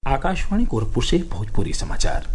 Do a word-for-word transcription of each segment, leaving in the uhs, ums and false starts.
आकाशवाणी गोरखपुर से भोजपुरी समाचार।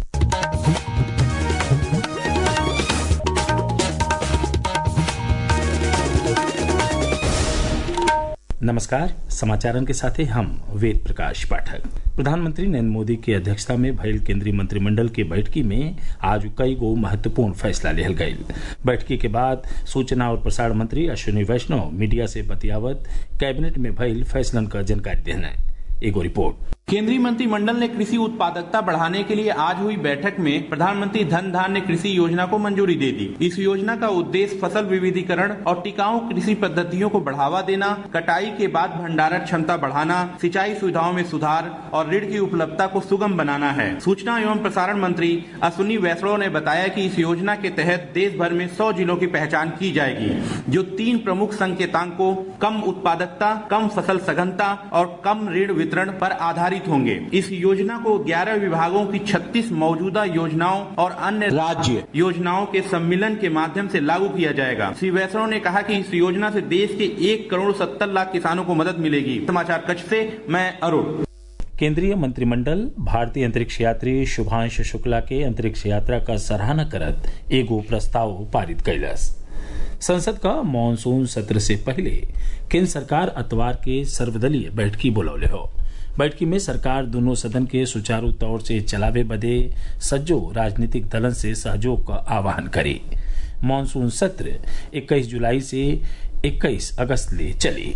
नमस्कार, समाचारन के साथे हम वेद प्रकाश पाठक। प्रधानमंत्री नरेंद्र मोदी की अध्यक्षता में भइल केंद्रीय मंत्रिमंडल के बैठकी में आज कई गो महत्वपूर्ण फैसला लिहल गईल। बैठकी के बाद सूचना और प्रसारण मंत्री अश्विनी वैष्णव मीडिया से बतियावत कैबिनेट में भइल फैसलन का जानकारी देना। एगो रिपोर्ट। केंद्रीय मंत्रिमंडल ने कृषि उत्पादकता बढ़ाने के लिए आज हुई बैठक में प्रधानमंत्री धन धान्य कृषि योजना को मंजूरी दे दी। इस योजना का उद्देश्य फसल विविधीकरण और टिकाऊ कृषि पद्धतियों को बढ़ावा देना, कटाई के बाद भंडारण क्षमता बढ़ाना, सिंचाई सुविधाओं में सुधार और ऋण की उपलब्धता को सुगम बनाना है। सूचना एवं प्रसारण मंत्री अश्विनी वैष्णव ने बताया कि इस योजना के तहत देश भर में सौ जिलों की पहचान की जाएगी, जो तीन प्रमुख संकेतांकों कम उत्पादकता, कम फसल सघनता और कम ऋण वितरण पर आधारित होंगे। इस योजना को ग्यारह विभागों की छत्तीस मौजूदा योजनाओं और अन्य राज्य योजनाओं के सम्मिलन के माध्यम से लागू किया जाएगा। श्री वैष्णव ने कहा कि इस योजना से देश के एक करोड़ सत्तर लाख किसानों को मदद मिलेगी। समाचार कक्ष से मैं अरुण। केंद्रीय मंत्रिमंडल भारतीय अंतरिक्ष यात्री शुभांशु शुक्ला के अंतरिक्ष यात्रा का सराहना करत एगो प्रस्ताव पारित कैलस। संसद का मानसून सत्र से पहले केंद्र सरकार अतवार के सर्वदलीय बैठकी बुलौले हो। बैठकी में सरकार दोनों सदन के सुचारू तौर से चलावे बदे सज्जो राजनीतिक दलन से सहयोग का आह्वान करे। मानसून सत्र इक्कीस जुलाई से इक्कीस अगस्त ले चली।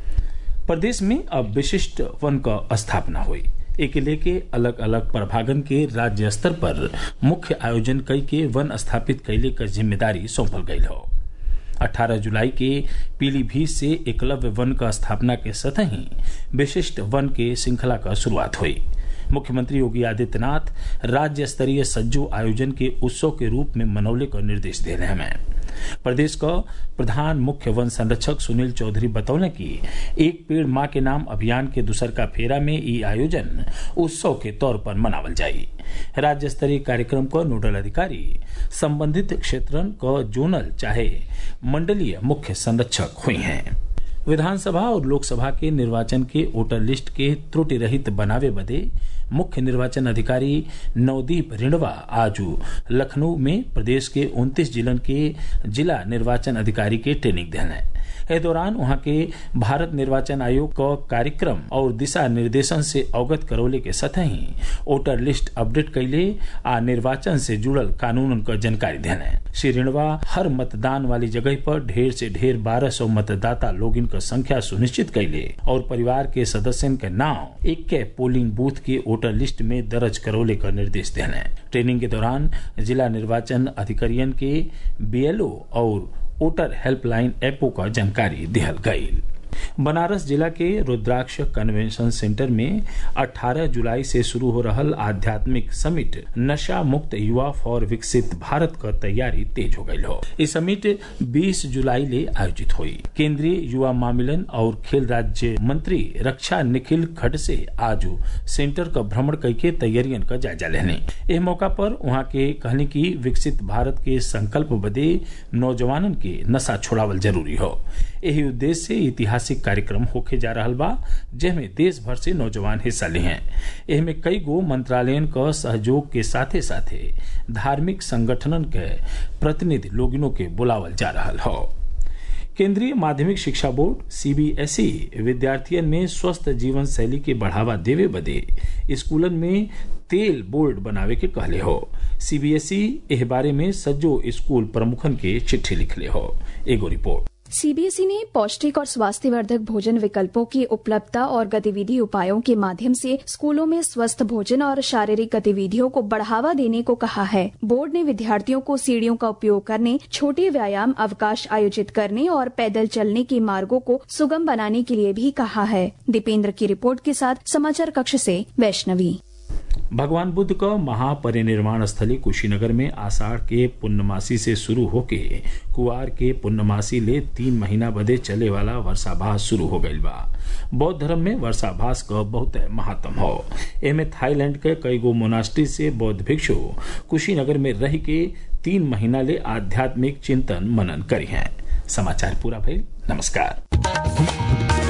प्रदेश में अब विशिष्ट वन का स्थापना हुई। एक लेके अलग अलग प्रभागन के राज्य स्तर पर मुख्य आयोजन कई के वन स्थापित कैले का जिम्मेदारी सौंपल गई हो। अठारह जुलाई के पीलीभीत से एकलव्य वन का स्थापना के सतह ही विशिष्ट वन के श्रृंखला का शुरुआत हुई। मुख्यमंत्री योगी आदित्यनाथ राज्य स्तरीय सज्जो आयोजन के उत्सव के रूप में मनौले का निर्देश दे रहे हैं। प्रदेश का प्रधान मुख्य वन संरक्षक सुनील चौधरी बतौले कि एक पेड़ माँ के नाम अभियान के दूसर का फेरा में ये आयोजन उत्सव के तौर पर मनावल जाये। राज्य स्तरीय कार्यक्रम का नोडल अधिकारी संबंधित क्षेत्रन का जोनल चाहे मंडलीय मुख्य संरक्षक हुई हैं। विधानसभा और लोकसभा के निर्वाचन के वोटर लिस्ट के त्रुटि रहित बनावे बदे मुख्य निर्वाचन अधिकारी नवदीप रिणवा आज लखनऊ में प्रदेश के उनतीस जिलन के जिला निर्वाचन अधिकारी के ट्रेनिंग देना है। इस दौरान वहां के भारत निर्वाचन आयोग का कार्यक्रम और दिशा निर्देशन से अवगत करौले के सतह ही वोटर लिस्ट अपडेट कैले आ निर्वाचन से जुड़ल कानून का जानकारी देना है। श्री रिणवा हर मतदान वाली जगह पर ढेर से ढेर बारह सौ मतदाता लोगिन का संख्या सुनिश्चित कैले और परिवार के सदस्यन के नाम एक के पोलिंग बूथ के वोटर लिस्ट में दर्ज करौले का निर्देश देना है। ट्रेनिंग के दौरान जिला निर्वाचन अधिकारियन के बीएलओ और वोटर हेल्पलाइन ऐपों का जानकारी दिहल गई। बनारस जिला के रुद्राक्ष कन्वेंशन सेंटर में अठारह जुलाई से शुरू हो रहल आध्यात्मिक समिट नशा मुक्त युवा फॉर विकसित भारत का तैयारी तेज हो गई हो। इस समिट बीस जुलाई ले आयोजित हुई। केंद्रीय युवा मामलन और खेल राज्य मंत्री रक्षा निखिल खडसे आज सेंटर का भ्रमण करके तैयारियन का जायजा लेने। इस मौका पर वहां के कहने की विकसित भारत के संकल्प बदे नौजवानन के नशा छोड़ावल जरूरी हो। यही उद्देश्य से ऐतिहासिक कार्यक्रम होके जा रहा बा, जिसमें देश भर से नौजवान हिस्सा ले हैं। इनमें कई गो मंत्रालयन का सहयोग के साथे साथे धार्मिक संगठनन के प्रतिनिधि लोगिनों के बुलावल जा रहा हो। केंद्रीय माध्यमिक शिक्षा बोर्ड सीबीएसई विद्यार्थियन में स्वस्थ जीवन शैली के बढ़ावा देवे बदे स्कूलन में तेल बोर्ड बनावे के कहले हो। सीबीएसई इस बारे में सज्जो स्कूल प्रमुखन के चिट्ठी लिखले हो। एगो रिपोर्ट। सीबीएसई ने पौष्टिक और स्वास्थ्यवर्धक भोजन विकल्पों की उपलब्धता और गतिविधि उपायों के माध्यम से स्कूलों में स्वस्थ भोजन और शारीरिक गतिविधियों को बढ़ावा देने को कहा है। बोर्ड ने विद्यार्थियों को सीढ़ियों का उपयोग करने, छोटे व्यायाम अवकाश आयोजित करने और पैदल चलने के मार्गों को सुगम बनाने के लिए भी कहा है। दीपेंद्र की रिपोर्ट के साथ समाचार कक्ष से वैष्णवी। भगवान बुद्ध का महापरिनिर्वाण स्थली कुशीनगर में आषाढ़ के पूर्णमासी से शुरू होके कुआर के पूर्णमासी ले तीन महीना बदे चले वाला वर्षाभास शुरू हो गईल बा। बौद्ध धर्म में वर्षाभास का बहुत महत्व हो। एमे थाईलैंड के कई गो मोनास्ट्री से बौद्ध भिक्षु कुशीनगर में रह के तीन महीना ले आध्यात्मिक चिंतन मनन करी हैं। समाचार पूरा भइल। नमस्कार।